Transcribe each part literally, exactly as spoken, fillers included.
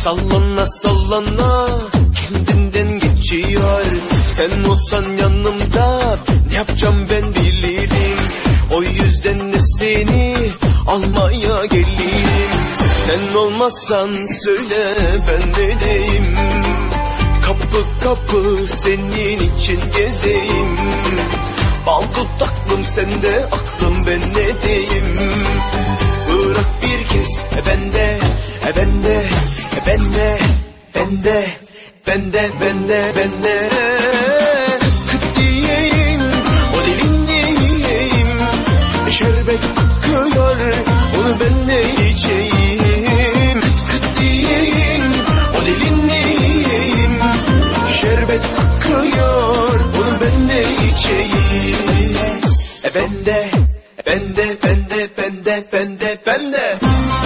Sallana sallana kendinden geçiyor. Sen olsan yanımda ne yapacağım ben bilirim. O yüzden de seni almaya gelirim. Sen olmazsan söyle ben ne diyeyim. Kapı kapı senin için gezeyim. Bal dudaklım sende aklım ben ne diyeyim. Bırak bir kez e bende, e bende, e bende, bende, bende, bende, bende. Kıt diyeyim, o dilin diyeyim. Şerbet akıyor, onu ben ne içeyim. Kıt diyeyim, o dilin diyeyim. Şerbet akıyor, onu ben ne içeyim. E bende, e bende, bende, bende, bende, bende.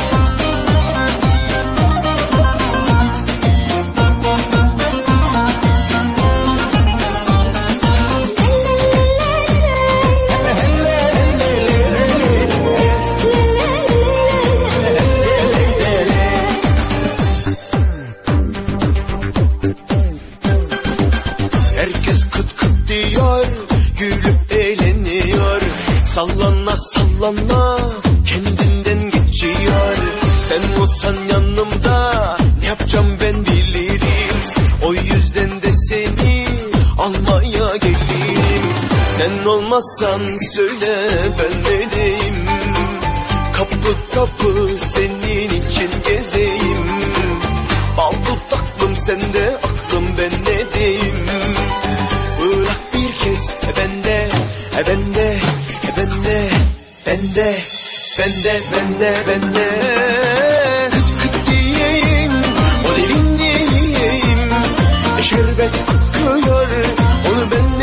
Herkes kıt kıt diyor, gülüp eğleniyor. Sallana sallana kendinden geçiyor. Sen olsan yanımda ne yapacağım ben bilirim. O yüzden de seni almaya gelirim. Sen olmazsan söyle ben ne diyeyim. Kapı kapı senin için gezeyim. Bal dudaklım sende aklım ben ne diyeyim. Bırak bir kez e bende, e bende, e bende, bende, bende, bende, bende. Kıt kıt diyeyim, o dilin diyeyim. Şerbet akıyor, onu ben